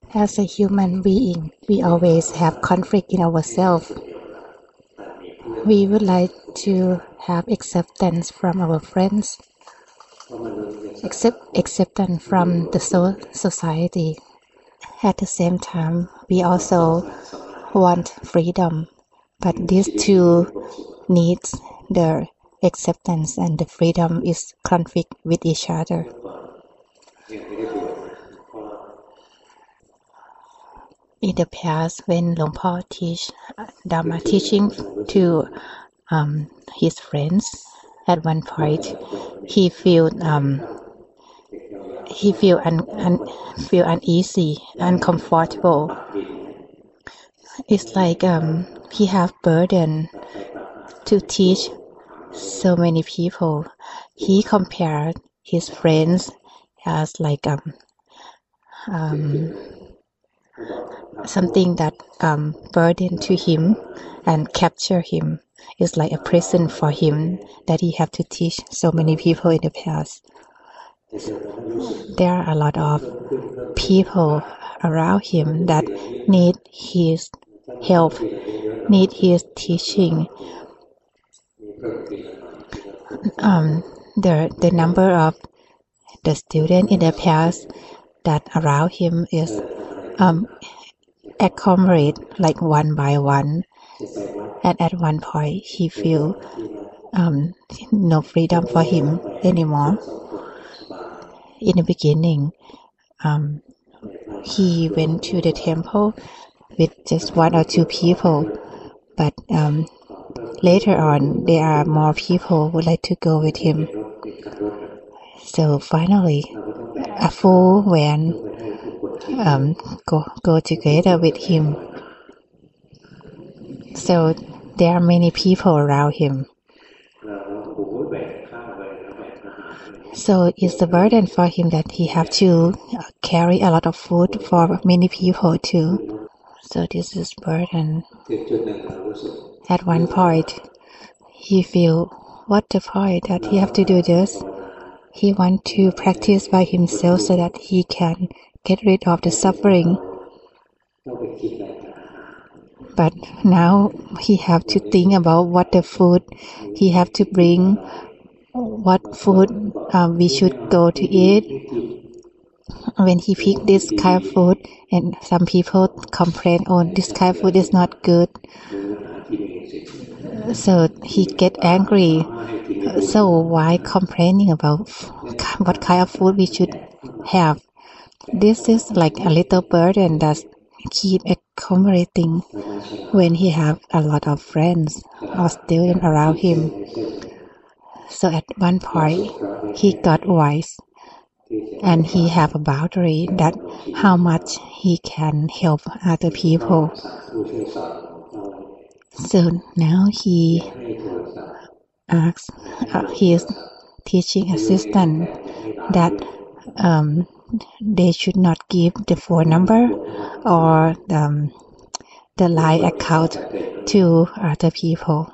As a human being, we always have conflict in ourselves. We would like to have acceptance from our friends, acceptance from the society. At the same time, we also want freedom, but these two needs, the acceptance and the freedom, is conflict with each other. In the past, when Luang Por teach Dharma teaching to his friends, at one point he feel uneasy, uncomfortable. It's like he have burden to teach so many people. He compared his friends as like something that burden to him and capture him. It's like a prison for him that he have to teach so many people in the past. There are a lot of people around him that need his help, need his teaching. The number of the students in the past that around him is accumulate like one by one, and at one point he feel no freedom for him anymore. In the beginning, he went to the temple with just one or two people, but later on there are more people who would like to go with him. So finally, a full van go together with him. So there are many people around him. So it's a burden for him that he have to carry a lot of food for many people too. So this is burden. At one point, he feel, what the point that he have to do this? He want to practice by himself so that he can get rid of the suffering. But now he have to think about what the food he have to bring, what food we should go to eat. When he pick this kind of food, and some people complain, oh, this kind of food is not good. So he get angry. So why complaining about what kind of food we should have? This is like a little burden that keep accumulating when he have a lot of friends or students around him. So at one point he got wise, and he have a boundary that how much he can help other people. So now he asks his teaching assistant that they should not give the phone number or the line account to other people.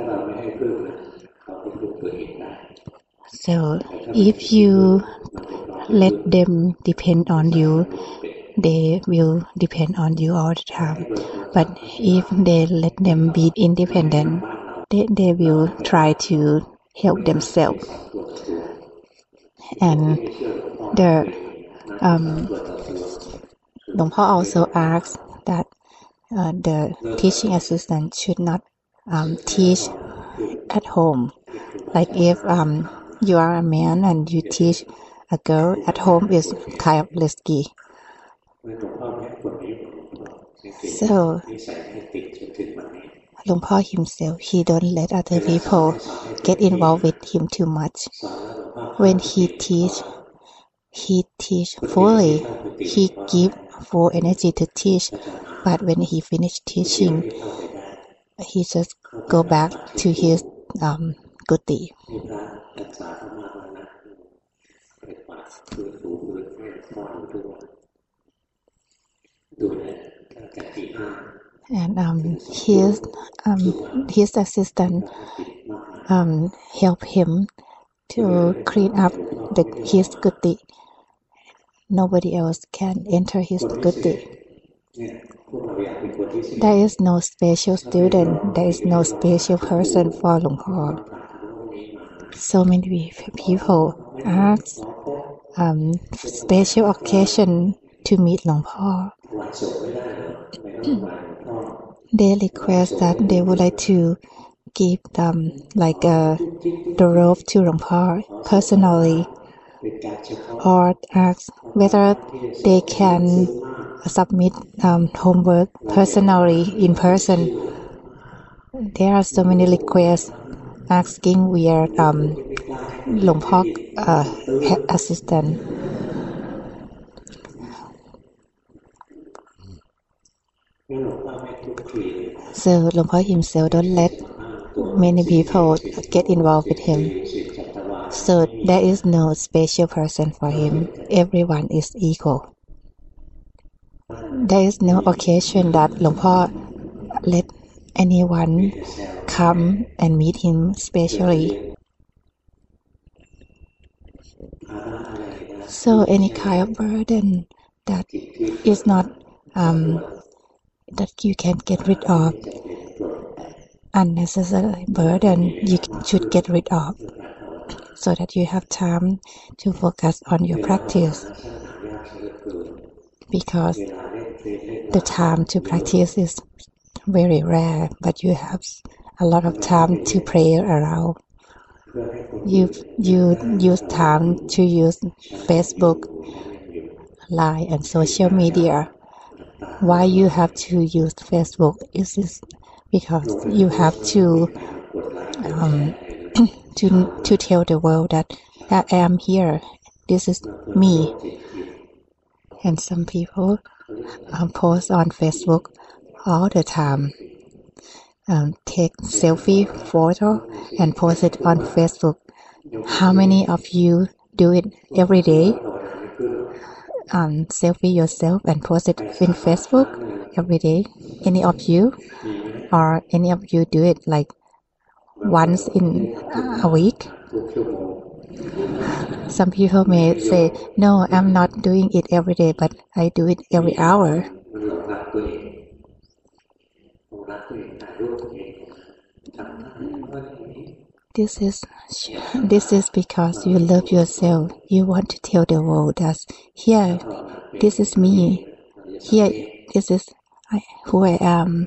So if you let them depend on you, they will depend on you all the time. But if they let them be independent, they will try to help themselves. And the Luang Por also asks that the teaching assistant should not teach at home. Like if you are a man and you teach a girl at home, is kind of risky. So Luang Por himself, he don't let other people get involved with him too much. When he teach fully. He give full energy to teach, but when he finish teaching, he just go back to his kuti. And his assistant help him to clean up his kuti. Nobody else can enter his guti. There is no special student. There is no special person for Luang Por. So many people ask special occasion to meet Luang Por. They request that they would like to give them the robe to Luang Por personally, or ask whether they can submit homework personally in person. There are so many requests asking via Luang Por assistant. So Luang Por himself don't let many people get involved with him. So there is no special person for him. Everyone is equal. There is no occasion that Luang Por let anyone come and meet him specially. So any kind of burden that is not that you can get rid of, unnecessary burden you should get rid of, so that you have time to focus on your practice. Because the time to practice is very rare, but you have a lot of time to play around. You use time to use Facebook, Line, and social media. Why you have to use Facebook is because you have to to tell the world that I am here. This is me. And some people post on Facebook all the time. Take selfie photo and post it on Facebook. How many of you do it every day? Selfie yourself and post it in Facebook every day. Any of you? Or any of you do it like once in a week? Some people may say, no, I'm not doing it every day, but I do it every hour. This is because you love yourself. You want to tell the world that here, this is me. Here, this is who I am.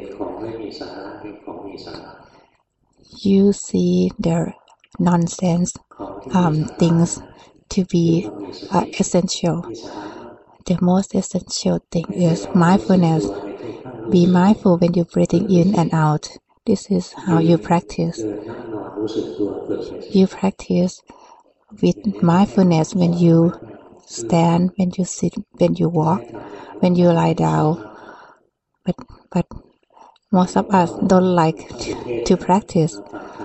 You see the nonsense things to be essential. The most essential thing is mindfulness. Be mindful when you're breathing in and out. This is how you practice. You practice with mindfulness when you stand, when you sit, when you walk, when you lie down. But most of us don't like to practice.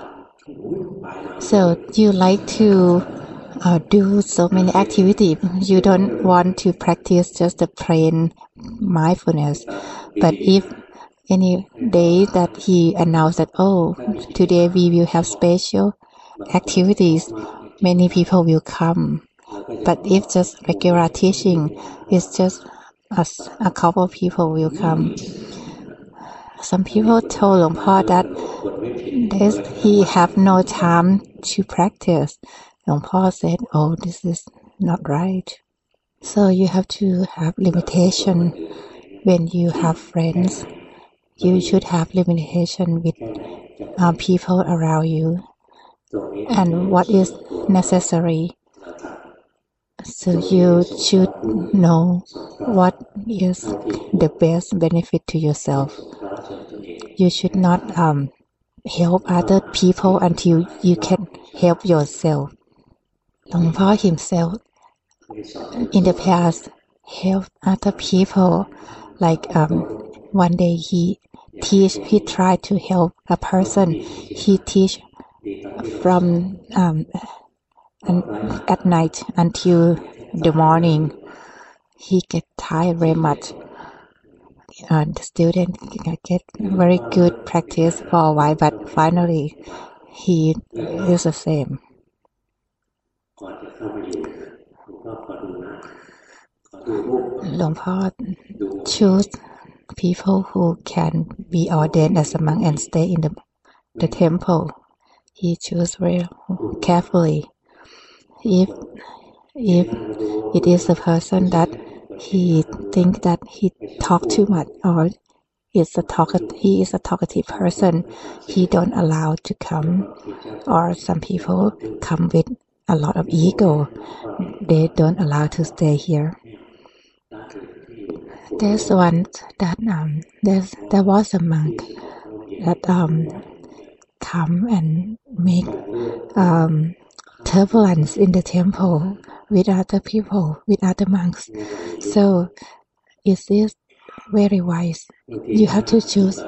So you like to do so many activities. You don't want to practice just the plain mindfulness. But if any day that he announced that, oh, today we will have special activities, many people will come. But if just regular teaching, it's just a couple of people will come. Some people told Luang Por that he have no time to practice. Luang Por said, oh, this is not right. So you have to have limitation when you have friends. You should have limitation with people around you and what is necessary. So you should know what is the best benefit to yourself. You should not help other people until you can help yourself. Luang Por himself in the past helped other people. Like one day he tried to help a person. He teach from at night until the morning. He get tired very much. The student get very good practice for a while, but finally he is the same. หลวงพ่อ choose people who can be ordained as a monk and stay in the temple. He choose very carefully. If it is a person that he think that he talk too much or he is a talkative person, he don't allow to come. Or some people come with a lot of ego. They don't allow to stay here. There's one that there was a monk that come and make turbulence in the temple with other people, with other monks. So it is very wise. You have to choose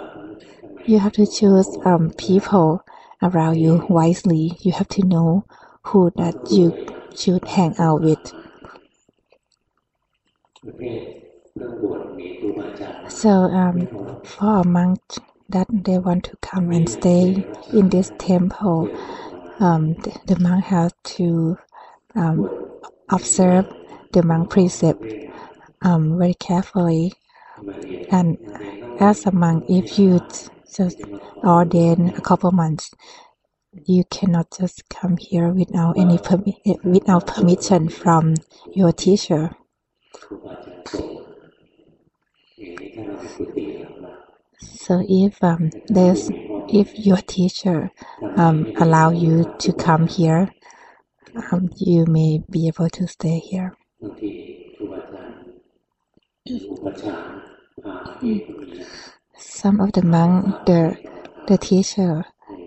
people around you wisely. You have to know who that you should hang out with. So for a monk that they want to come and stay in this temple, the monk has to observe the monk precept very carefully. And as a monk, if you just ordain a couple months, you cannot just come here without without permission from your teacher. So if your teacher allow you to come here, you may be able to stay here. Some of the monk, the teacher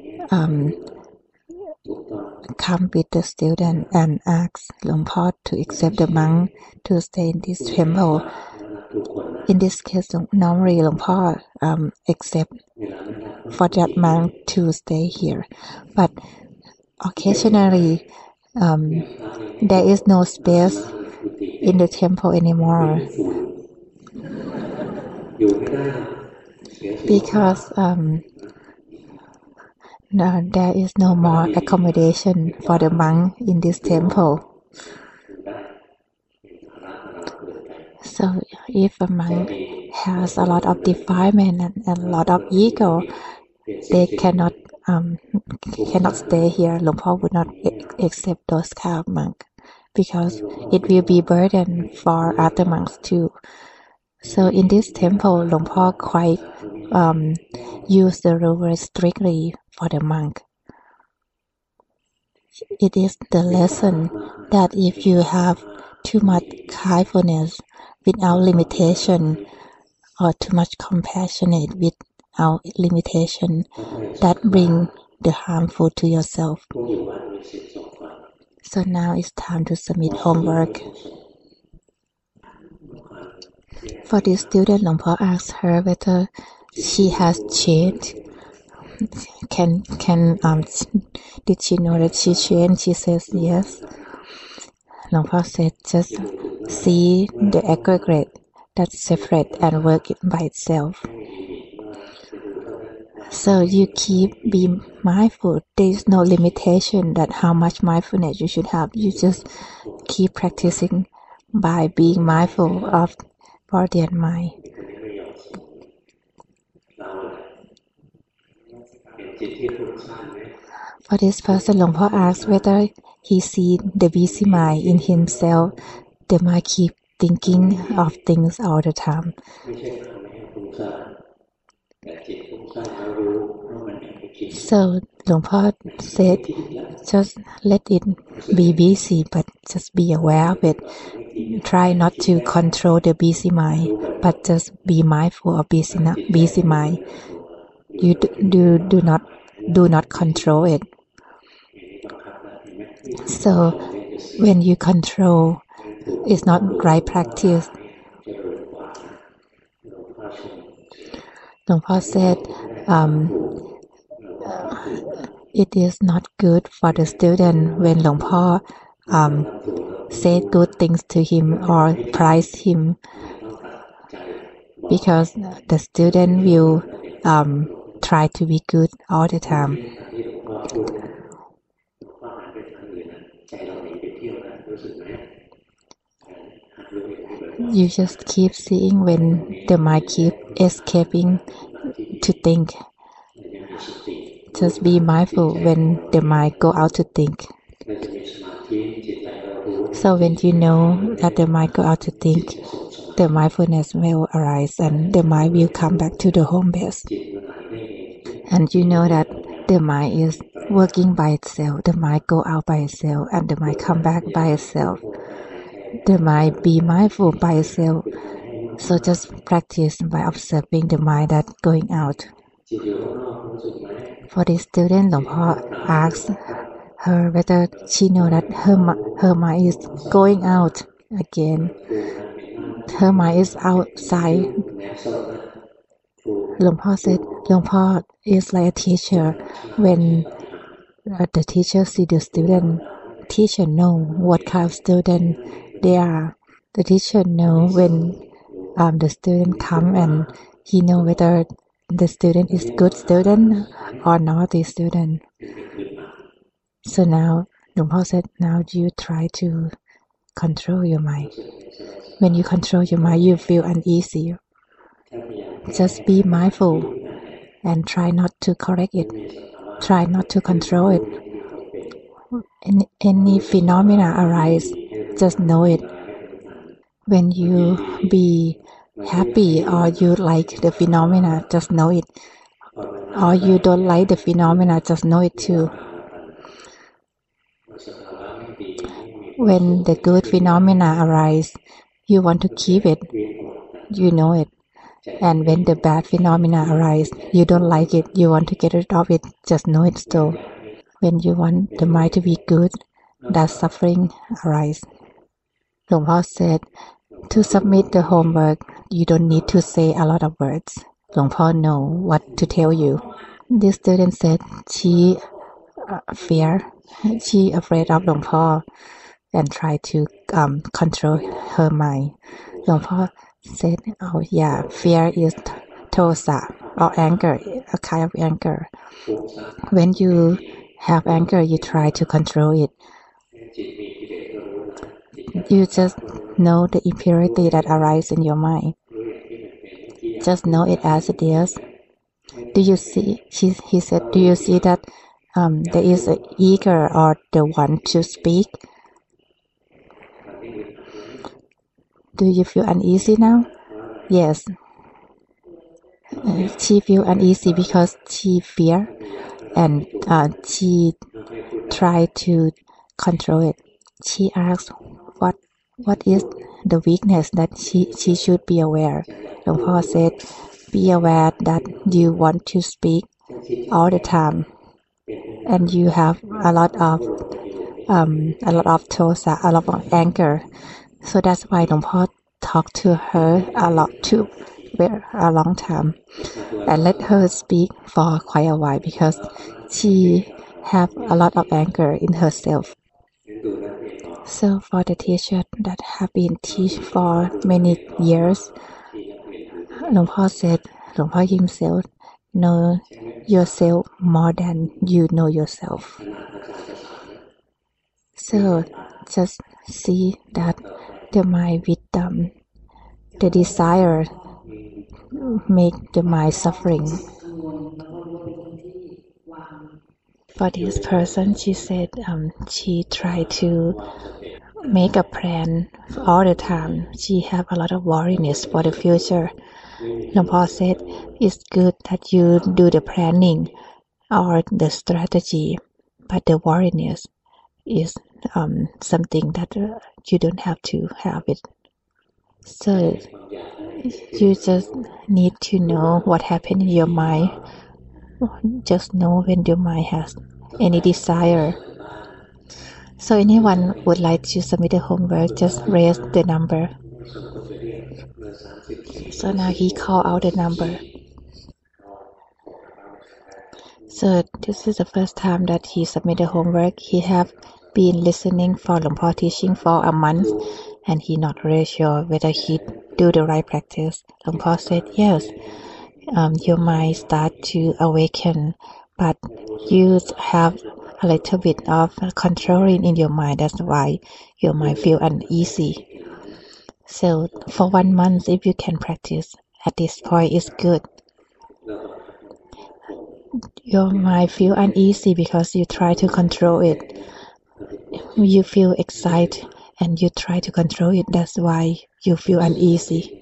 come with the student and ask Luang Por to accept the monk to stay in this temple. In this case, normally Luang Por accept for that monk to stay here, but occasionally there is no space in the temple anymore because there is no more accommodation for the monk in this temple. So if a monk has a lot of defilement and a lot of ego, they cannot stay here. Luang Por would not accept those kind of monk because it will be burden for other monks too. So in this temple, Luang Por quite use the rule very strictly for the monk. It is the lesson that if you have too much kindness without limitation or too much compassionate without limitation, that bring the harmful to yourself. So now it's time to submit homework. For this student, Luang Por asked her whether she has changed. Did she know that she changed? She says yes. Luang Por said, just see the aggregate that's separate and work it by itself. So you be mindful. There is no limitation that how much mindfulness you should have. You just keep practicing by being mindful of body and mind. For this person, Luang Por asked whether he see the busy mind in himself. The mind keep thinking of things all the time. So Luang Por said, just let it be busy, but just be aware of it. Try not to control the busy mind, but just be mindful of busy mind. You do not control it. So when you control, it's not right practice. Luang Por said, it is not good for the student when Luang Por say good things to him or praise him, because the student will try to be good all the time. You just keep seeing when the mind keep escaping to think. Just be mindful when the mind go out to think. So when you know that the mind go out to think, the mindfulness will arise and the mind will come back to the home base. And you know that the mind is working by itself. The mind go out by itself and the mind come back by itself. The mind be mindful by itself. So just practice by observing the mind that going out. For the student, หลวงพ่อ asked her whether she know that her mind is going out again. Her mind is outside. หลวงพ่อ said, หลวงพ่อ is like a teacher. When the teacher see the student, teacher know what kind of student they are. The teacher know when the student come and he know whether the student is good student or naughty student. So now, หลวงพ่อ said, now you try to control your mind. When you control your mind, you feel uneasy. Just be mindful and try not to correct it. Try not to control it. Any phenomena arise, just know it. When you be happy or you like the phenomena, just know it. Or you don't like the phenomena, just know it too. When the good phenomena arise, you want to keep it. You know it. And when the bad phenomena arise, you don't like it. You want to get rid of it. Just know it still. When you want the mind to be good, that suffering arise. หลวงพ่อ said, to submit the homework, you don't need to say a lot of words. หลวงพ่อ know what to tell you. This student said she afraid of หลวงพ่อ and try to control her mind. หลวงพ่อ said, oh yeah, fear is tosa or anger, a kind of anger. When you have anger, you try to control it. You just know the impurity that arises in your mind. Just know it as it is. Do you see? He said, do you see that there is an eager or the one to speak? Do you feel uneasy now? Yes. She feel uneasy because she fear and she try to control it. She asked, what is the weakness that she should be aware? หลวงพ่อ said, be aware that you want to speak all the time, and you have a lot of tosa, a lot of anger. So that's why หลวงพ่อ talked to her a lot too, for a long time, and let her speak for quite a while because she have a lot of anger in herself. So for the teacher that have been teach for many years, หลวงพ่อ said, หลวงพ่อ himself know yourself more than you know yourself. So just see that the mind with the desire make the mind suffering. For this person, she said she tried to make a plan all the time. She have a lot of worriness for the future. หลวงพ่อ said, it's good that you do the planning or the strategy, but the worriness is something that you don't have to have it. So you just need to know what happened in your mind. Just know when your mind has any desire. So anyone would like to submit a homework, just raise the number. So now he called out the number. So this is the first time that he submitted homework. He have been listening for หลวงพ่อ teaching for a month, and he not really sure whether he do the right practice. หลวงพ่อ said, yes, your mind start to awaken, but you have a little bit of controlling in your mind. That's why your mind feel uneasy. So for 1 month, if you can practice at this point, it's good. Your mind feel uneasy because you try to control it. You feel excited and you try to control it. That's why you feel uneasy.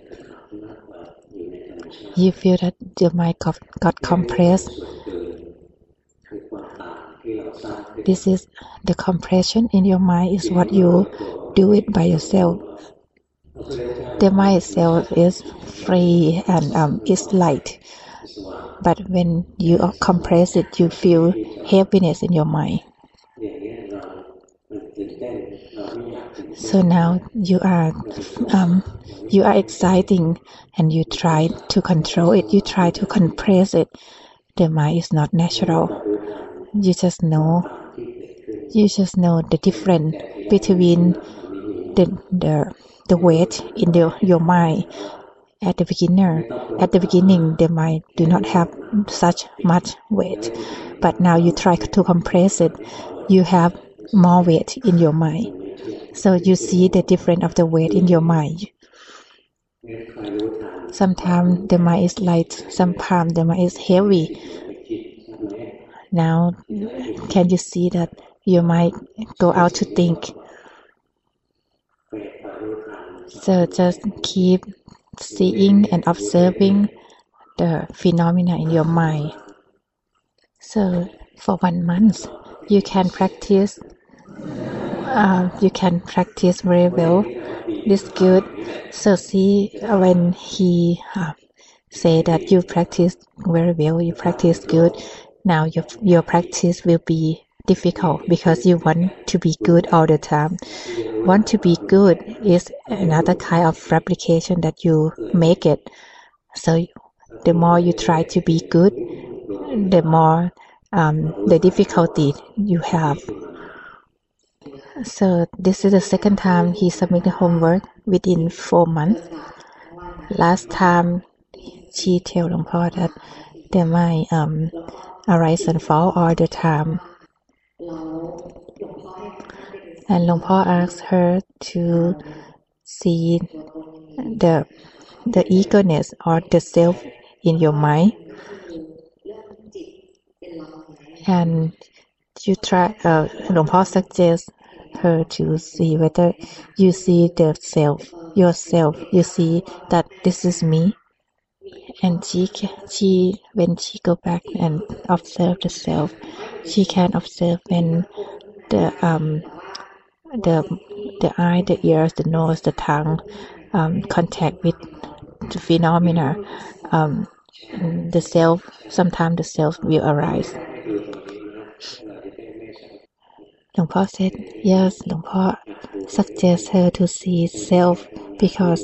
You feel that your mind got compressed. This is the compression in your mind is what you do it by yourself. The mind itself is free and is light. But when you compress it, you feel heaviness in your mind. So now you are exciting and you try to control it. You try to compress it. The mind is not natural. You just know the difference between the weight in your mind at the beginning the mind do not have such much weight, but now you try to compress it, you have more weight in your mind. So you see the difference of the weight in your mind. Sometimes the mind is light, sometimes the mind is heavy. Now can you see that your mind go out to think? So just keep seeing and observing the phenomena in your mind. So for 1 month, you can practice. You can practice very well. This good. So see when he say that you practice very well, you practice good. Now your practice will be difficult because you want to be good all the time. Want to be good is another kind of replication that you make it. So the more you try to be good, the more the difficulty you have. So this is the second time he submitted homework within 4 months. Last time she tell หลวงพ่อ that there might arise and fall all the time. And หลวงพ่อ asked her to see the eagerness or the self in your mind. And you try หลวงพ่อ suggest her to see whether you see the self, yourself, you see that this is me. And she when she go back and observe the self, she can observe when the eye, the ears, the nose, the tongue contact with the phenomena. The self, sometimes the self will arise. หลวงพ่อ said yes. หลวงพ่อ suggest her to see self because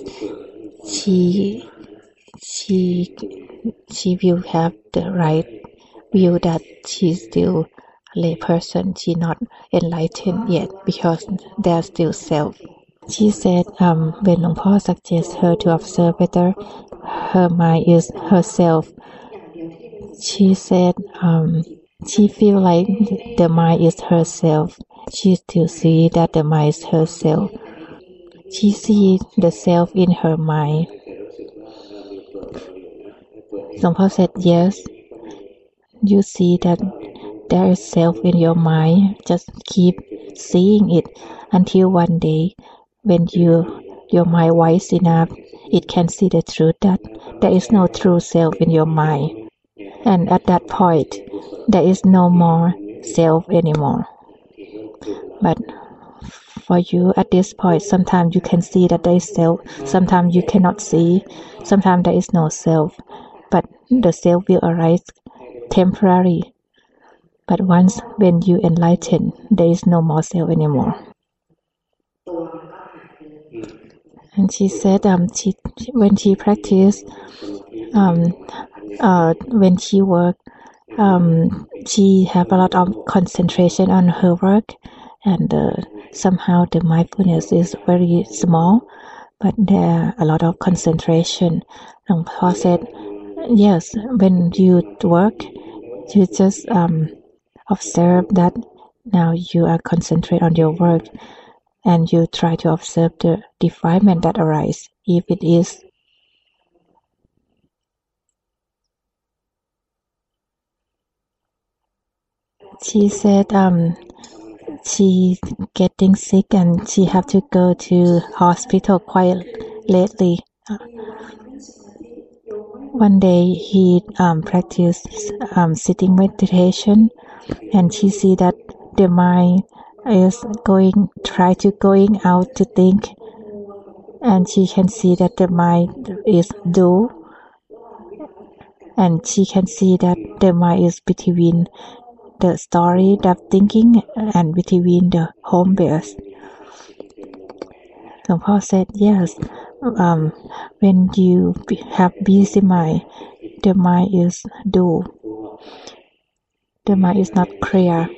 she will have the right view that she's still a lay person. She not enlightened yet because there's still self. She said when หลวงพ่อ suggest her to observe whether her mind is herself, she said she feel like the mind is herself. She still see that the mind is herself. She see the self in her mind. หลวงพ่อ said yes. You see that there is self in your mind. Just keep seeing it until one day when your mind wise enough, it can see the truth that there is no true self in your mind. And at that point, there is no more self anymore. But for you at this point, sometimes you can see that there is self, sometimes you cannot see, sometimes there is no self. But the self will arise temporarily. But once when you enlighten, there is no more self anymore. And she said when she practiced, when she worked, she have a lot of concentration on her work, and somehow the mindfulness is very small, but there are a lot of concentration. หลวงพ่อ said yes, when you work, you just observe that now you are concentrate on your work, and you try to observe the defilement that arises. If it is she said she getting sick and she have to go to hospital quite lately. One day he practiced sitting meditation, and she see that the mind is going out to think, and she can see that the mind is dull, and she can see that the mind is between the story that thinking and between the home base. So Paul said, yes, when you have busy mind, the mind is dull. The mind is not clear.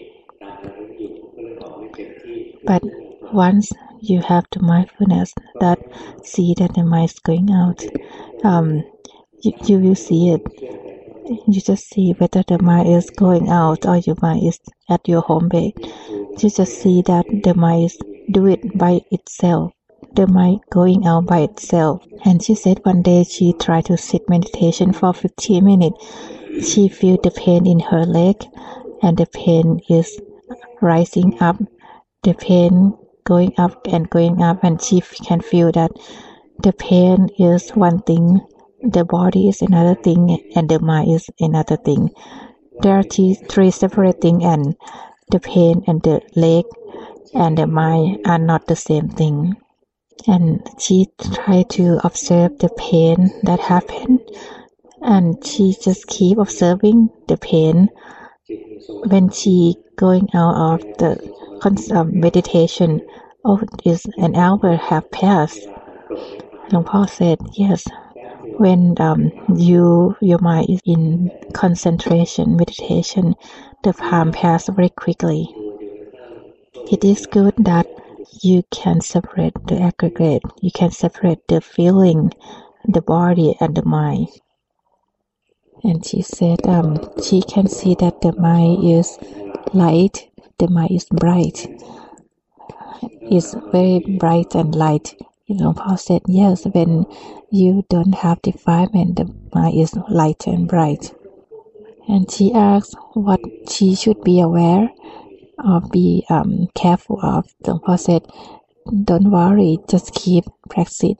But once you have the mindfulness that see that the mind is going out, you will see it. You just see whether the mind is going out or your mind is at your home base. You just see that the mind is do it by itself. The mind going out by itself. And she said one day she tried to sit meditation for 15 minutes. She feel the pain in her leg, and the pain is rising up. The pain going up, and she can feel that the pain is one thing, the body is another thing, and the mind is another thing. There are three separate things, and the pain and the leg and the mind are not the same thing. And she tried to observe the pain that happened, and she just keep observing the pain. When she going out of the meditation, is an hour have passed. Long Paul said, yes, when your mind is in concentration, meditation, the time pass very quickly. It is good that you can separate the aggregate, you can separate the feeling, the body and the mind. And she said she can see that the mind is light, the mind is bright. It's very bright and light. Long Paul said, yes, when you don't have defilement, the mind is light and bright. And she asked what she should be aware or be careful of. Long Paul said, don't worry, just keep practicing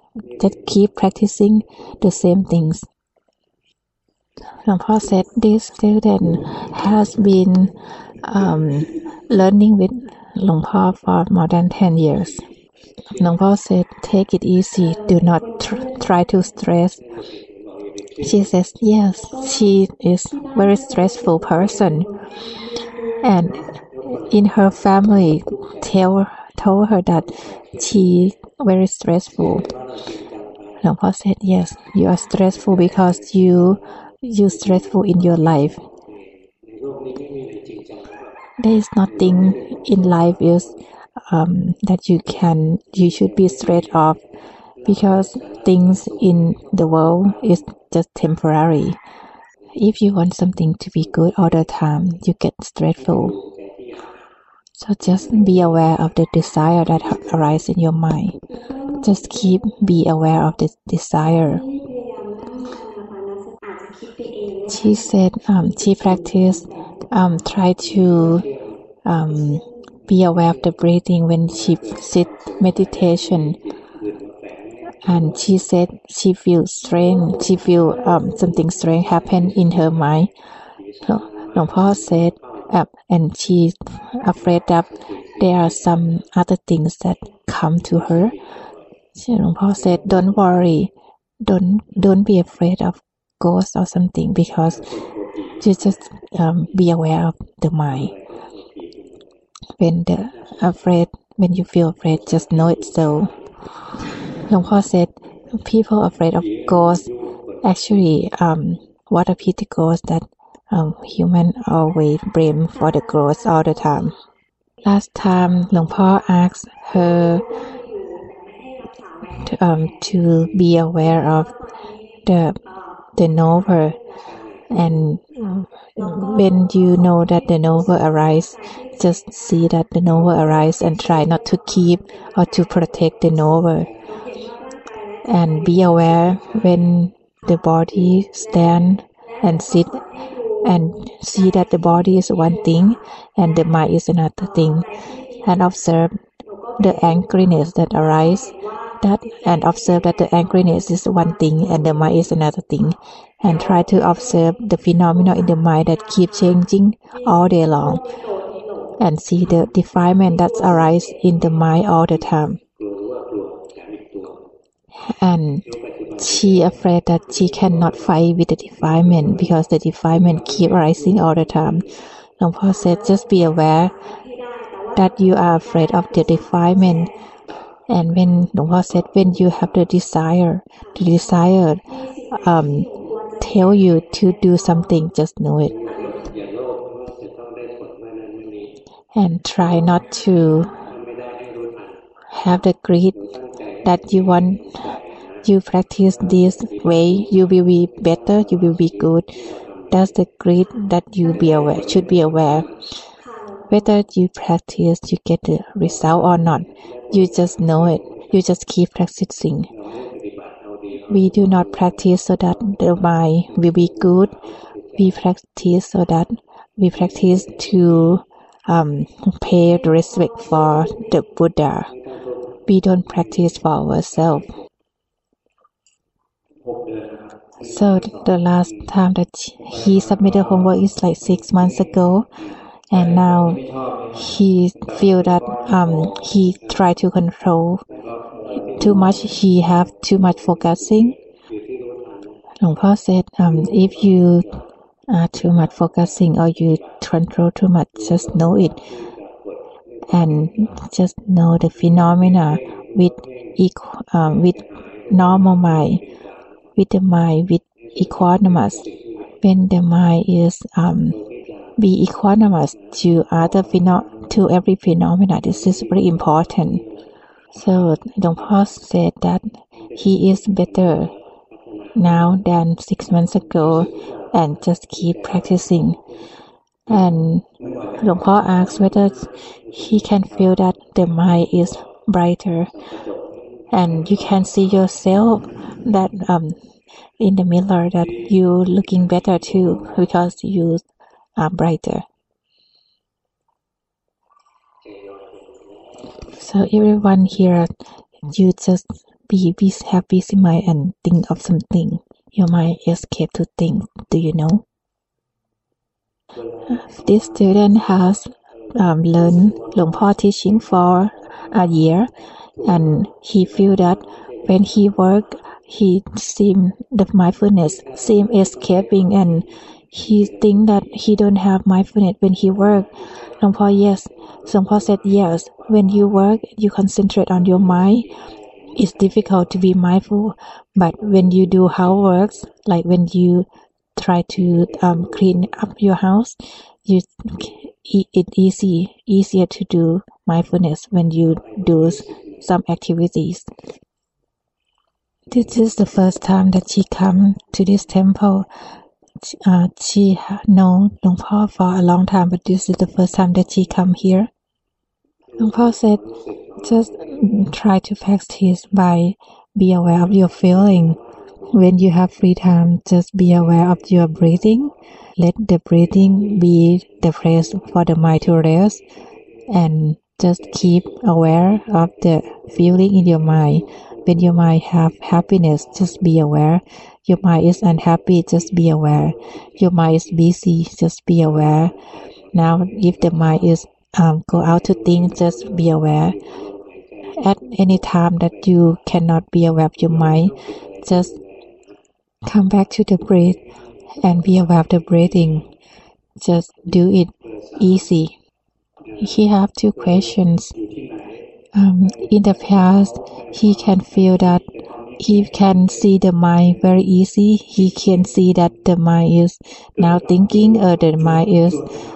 the same things. Long Paul said, this student has been learning with Long Paul for more than 10 years. Long Paul said, take it easy, do not try to stress. She says, yes, she is very stressful person, and in her family told her that she very stressful. Long Paul said, yes, you are stressful because you stressful in your life. There is nothing in life is that you should be stressed off, because things in the world is just temporary. If you want something to be good all the time, you get stressful. So just be aware of the desire that arises in your mind. Just be aware of the desire. She said she practiced try to be aware of the breathing when she sit meditation, and she said she feels strange. She feel something strange happen in her mind. Long Paul said, and she's afraid that there are some other things that come to her. Long Paul said, don't worry, don't be afraid of ghosts or something, because you just be aware of the mind. When you feel afraid, just know it so. Long Paul said, people afraid of ghosts, actually, what a pity ghosts that human always blame for the ghosts all the time. Last time, Long Paul asked her to be aware of the knower, and when you know that the knower arise, just see that the knower arise and try not to keep or to protect the knower. And be aware when the body stand and sit and see that the body is one thing and the mind is another thing, and observe the angriness that arise that and observe that the angriness is one thing and the mind is another thing, and try to observe the phenomena in the mind that keep changing all day long, and see the defilement that arise in the mind all the time. And she afraid that she cannot fight with the defilement because the defilement keep rising all the time. Long Po said, just be aware that you are afraid of the defilement. And when Long Po said, when you have the desire tell you to do something, just know it. And try not to have the greed that you practice this way, you will be better, you will be good. That's the greed that you should be aware. Whether you practice, you get the result or not, you just know it. You just keep practicing. We do not practice so that the mind will be good. We practice to pay the respect for the Buddha. We don't practice for ourselves. So the last time that he submitted homework is like 6 months ago, and now he feel that he try to control too much. He have too much focusing. Long Po said, if you are too much focusing or you control too much, just know it, and just know the phenomena with normal mind, with the mind with equanimous. When the mind is be equanimous to every phenomena, this is very important. So Long Po said that he is better now than 6 months ago, and just keep practicing. And Long Po asked whether he can feel that the mind is brighter, and you can see yourself that in the mirror that you looking better too because you are brighter. So everyone here, you just have busy mind and think of something. Your mind escape to think. Do you know? This student has learned Long Po teaching for a year, and he feel that when he work, he seem the mindfulness seem escaping, and he think that he don't have mindfulness when he work. Long Po said yes. When you work, you concentrate on your mind. It's difficult to be mindful, but when you do houseworks, like when you try to clean up your house, it's easier to do mindfulness when you do some activities. This is the first time that she come to this temple. She know Long Po for a long time, but this is the first time that she come here. Long Po said, just try to practice by be aware of your feeling. When you have free time, just be aware of your breathing. Let the breathing be the place for the mind to rest, and just keep aware of the feeling in your mind. When your mind have happiness, just be aware. Your mind is unhappy, just be aware. Your mind is busy, just be aware. Now, if the mind is go out to think, just be aware. At any time that you cannot be aware of your mind, just come back to the breath and be aware of the breathing. Just do it easy. He have 2 questions. In the past, he can feel that he can see the mind very easy. He can see that the mind is now thinking, or the mind is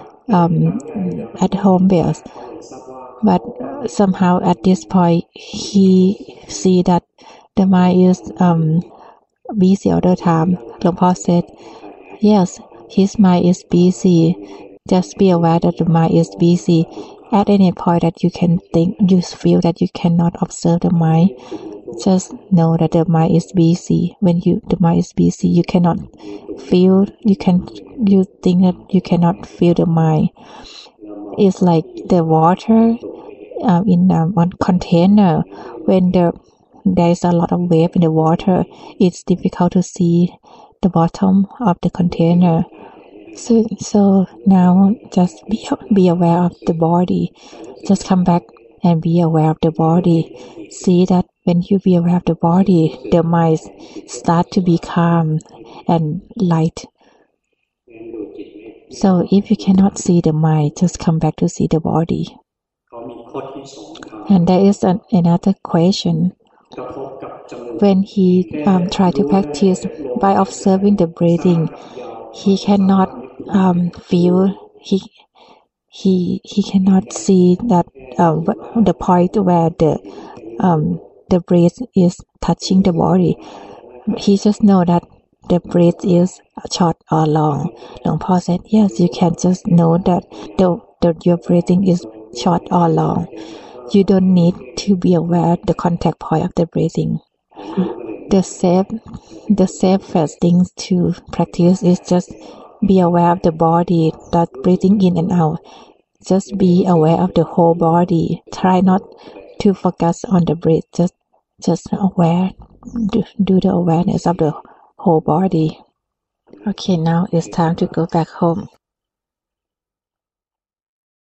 at home base. But somehow at this point, he see that the mind is busy all the time. Long Po said, yes, his mind is busy. Just be aware that the mind is busy. At any point that you feel that you cannot observe the mind, just know that the mind is busy. When the mind is busy, you cannot feel. You think that you cannot feel the mind. It's like the water in one container. When there is a lot of wave in the water, it's difficult to see the bottom of the container. So now just be aware of the body. Just come back and be aware of the body. See that when you be aware of the body, the mind start to be calm and light. So if you cannot see the mind, just come back to see the body. And there is another question. When he tried to practice by observing the breathing, he cannot feel. He cannot see that the point where the breath is touching the body. He just know that the breath is short or long. Luang Por said, yes, you can just know that your breathing is short or long. You don't need to be aware of the contact point of the breathing. The safest thing to practice is just be aware of the body, that breathing in and out. Just be aware of the whole body. Try not to focus on the breath. Just aware. Do the awareness of the whole body. Okay, now it's time to go back home.